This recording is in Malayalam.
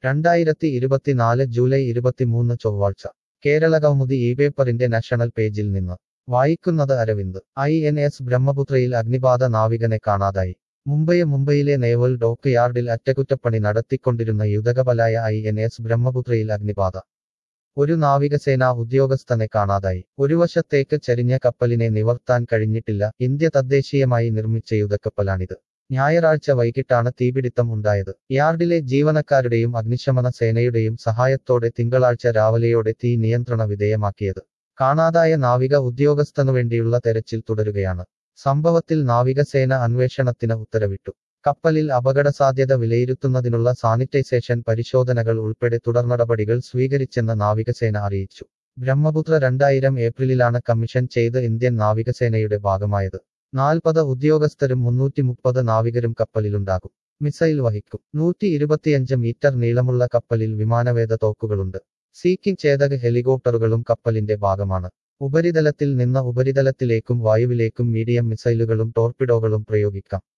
2024 ജൂലൈ 23 ചൊവ്വാഴ്ച കേരള കൗമുദി പേപ്പറിന്റെ നാഷണൽ പേജിൽ നിന്ന് വായിക്കുന്നത് അരവിന്ദ്. INS ബ്രഹ്മപുത്രയിൽ അഗ്നിബാധ നാവികനെ കാണാതായി. മുംബൈയിലെ നേവൽ ഡോക്ക് യാർഡിൽ അറ്റകുറ്റപ്പണി നടത്തിക്കൊണ്ടിരുന്ന യുദ്ധകപ്പലായ INS ബ്രഹ്മപുത്രയിൽ അഗ്നിബാധ. ഒരു നാവികസേനാ ഉദ്യോഗസ്ഥനെ കാണാതായി. ഒരു വശത്തേക്ക് ചരിഞ്ഞ കപ്പലിനെ നിവർത്താൻ കഴിഞ്ഞിട്ടില്ല. ഇന്ത്യ തദ്ദേശീയമായി നിർമ്മിച്ച യുദ്ധക്കപ്പലാണിത്. ഞായറാഴ്ച വൈകിട്ടാണ് തീപിടിത്തം ഉണ്ടായത്. യാർഡിലെ ജീവനക്കാരുടെയും അഗ്നിശമന സേനയുടെയും സഹായത്തോടെ തിങ്കളാഴ്ച രാവിലെയോടെ തീ നിയന്ത്രണ വിധേയമാക്കിയത്. കാണാതായ നാവിക ഉദ്യോഗസ്ഥനുവേണ്ടിയുള്ള തെരച്ചിൽ തുടരുകയാണ്. സംഭവത്തിൽ നാവികസേന അന്വേഷണത്തിന് ഉത്തരവിട്ടു. കപ്പലിൽ അപകടസാധ്യത വിലയിരുത്തുന്നതിനുള്ള സാനിറ്റൈസേഷൻ പരിശോധനകൾ ഉൾപ്പെടെ തുടർനടപടികൾ സ്വീകരിച്ചെന്ന് നാവികസേന അറിയിച്ചു. ബ്രഹ്മപുത്ര 2000 ഏപ്രിലിലാണ് കമ്മീഷൻ ചെയ്ത് ഇന്ത്യൻ നാവികസേനയുടെ ഭാഗമായത്. 40 ഉദ്യോഗസ്ഥരും 330 നാവികരും കപ്പലിലുണ്ടാകും. മിസൈൽ വഹിക്കും. 125 മീറ്റർ നീളമുള്ള കപ്പലിൽ വിമാനവേധ തോക്കുകളുണ്ട്. സീക്കിംഗ് ചേതക ഹെലികോപ്റ്ററുകളും കപ്പലിന്റെ ഭാഗമാണ്. ഉപരിതലത്തിൽ നിന്ന് ഉപരിതലത്തിലേക്കും വായുവിലേക്കും മീഡിയം മിസൈലുകളും ടോർപിഡോകളും പ്രയോഗിക്കാം.